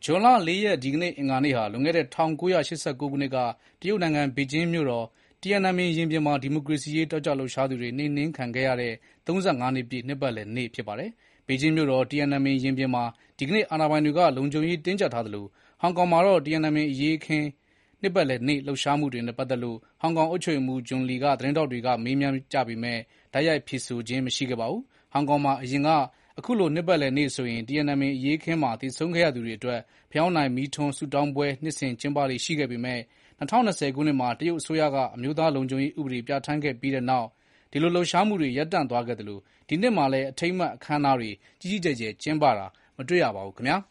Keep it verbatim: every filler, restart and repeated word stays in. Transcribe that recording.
ဇွန်လလေးရက်ဒီကနေ့အင်္ဂါနေ့ဟာလွန်ခဲ့တဲ့၁၉၈၉ခုနှစ်ကတရုတ်နိုင်ငံဘေကျင်းမြို့တော်တီယန်နန်မင်ရင်ပြင်မှာဒီမိုကရေစီရေးတက်ကြွလှုပ်ရှားသူတွေနှိမ်နင်းခံခဲ့ရတဲ့၃၅နှစ်ပြည့်နှစ်ပတ်လည်နေ့ဖြစ်ပါတယ်။ဘေကျင်းမြို့တော်တီယန်နန်မင်ရင်ပြင်မှာဒီကနေ့အာဏာပိုင်တွေကလုံခြုံရေးတင်းကျပ်ထားသလိုဟောင်ကောင်မှာတော့တီယန်နန်မင်အရေးအခင်းနှစ်ပတ်လည်နေ့လှုပ်ရှားမှုတွေနဲ့ပတ်သက်လို့ဟောင်ကောင်အုပ်ချုပ်ရေးမှူးဂျွန်လီကသတင်းထောက်တွေကမေးမြန်းကြပေမဲ့တိုက်ရိုက်ဖြေဆိုခြင်းမရှိခဲ့ပါဘူး။ဟောင်ကောင်မှာအရင်ကအခုလိုနှစ်ပတ်လည်နေ့ဆိုရင်တီယန်နန်မင်အရေးအခင်းမှာသေဆုံးခဲ့ရသူတွေအတွက်ဖယောင်းတိုင်မီးထွန်းဆုတောင်းပွဲနှစ်စဉ်ကျင်းပလေ့ရှိခဲ့ပေမဲ့၂၀၂၀ခုနှစ်မှာတရုတ်အစိုးရကအမျိုးသားလုံခြုံရေးဥပဒေပြဌာန်းခဲ့ပြီးတဲ့နောက်ဒီလိုလှုပ်ရှားမှုတွေရပ်တန့်သွားခဲ့သလိုဒီနှစ်မှာလည်းအထိမ်းအမှတ်အခမ်းအနားတွေကြီးကြီးကျယ်ကျယ်ကျင်းပတာမတွေ့ရပါဘူးခင်ဗျာ။